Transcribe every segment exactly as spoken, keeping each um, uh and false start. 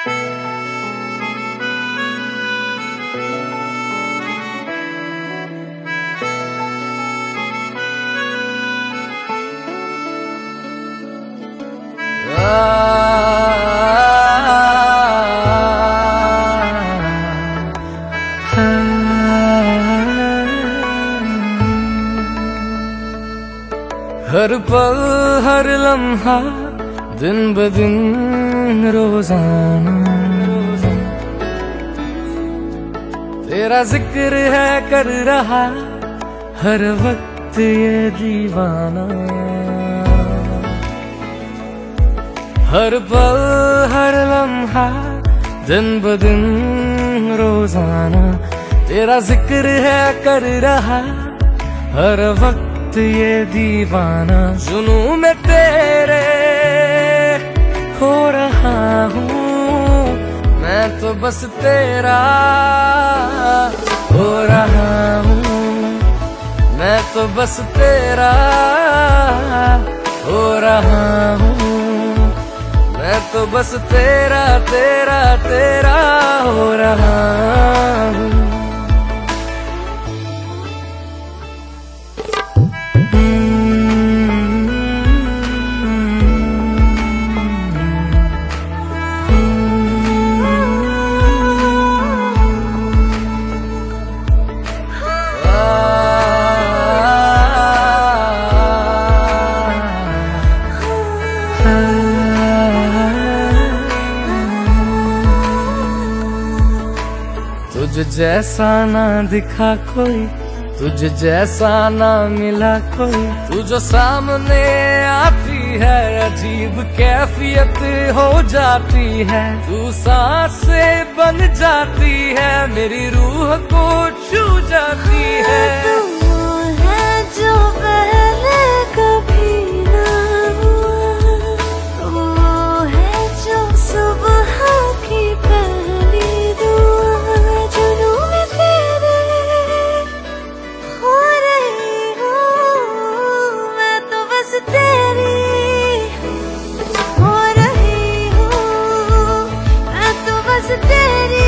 हर पल हर लम्हा दिन ब दिन रोजाना तेरा जिक्र है कर रहा हर वक्त ये दीवाना। हर पल हर लम्हा दिन ब दिन रोजाना तेरा जिक्र है कर रहा हर वक्त ये दीवाना। जुनू में तेरे हो रहा हूँ मैं तो बस तेरा हो रहा हूँ मैं तो बस तेरा हो रहा हूँ मैं तो बस तेरा तेरा तेरा हो रहा हूँ। तुझ जैसा ना दिखा कोई तुझ जैसा ना मिला कोई तू जो सामने आती है अजीब कैफियत हो जाती है। तू सांसें बन जाती है मेरी रूह को छू जाती है। तू है जो पहले कभी ना हुआ तू है जो सुबह की पहली दुआ। जुनू में तेरे हो रही हूँ मैं तो बस तेरी हो रही हूँ मैं तो बस तेरी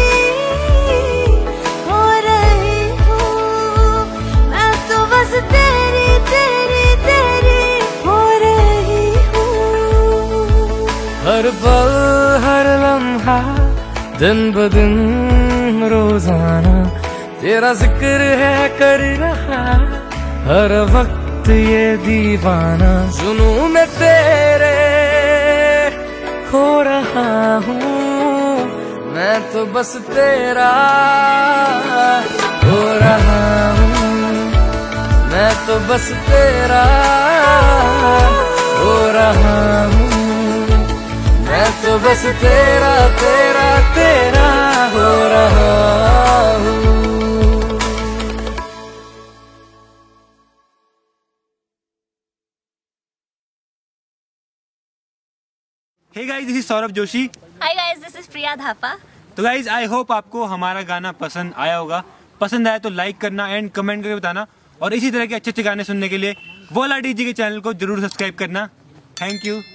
हो रही हूँ मैं तो बस तेरी तेरी तेरी हो रही हूँ। हर पल हर लम्हा दिन ब दिन रोजाना तेरा जिक्र है कर रहा हर वक्त ये दीवाना। जुनू में तेरे खो रहा हूँ मैं तो बस तेरा हो रहा हूँ मैं तो बस तेरा हो रहा हूँ मैं तो बस तेरा तेरा तेरा हो रहा हूँ। Hey guys, this is Saurabh Joshi. Hi guys, this is Priya Thapa. तो गाइस, आई होप आपको हमारा गाना पसंद आया होगा। पसंद आया तो लाइक करना एंड कमेंट करके बताना, और इसी तरह के अच्छे अच्छे गाने सुनने के लिए वोला डीजे के चैनल को जरूर सब्सक्राइब करना। Thank you.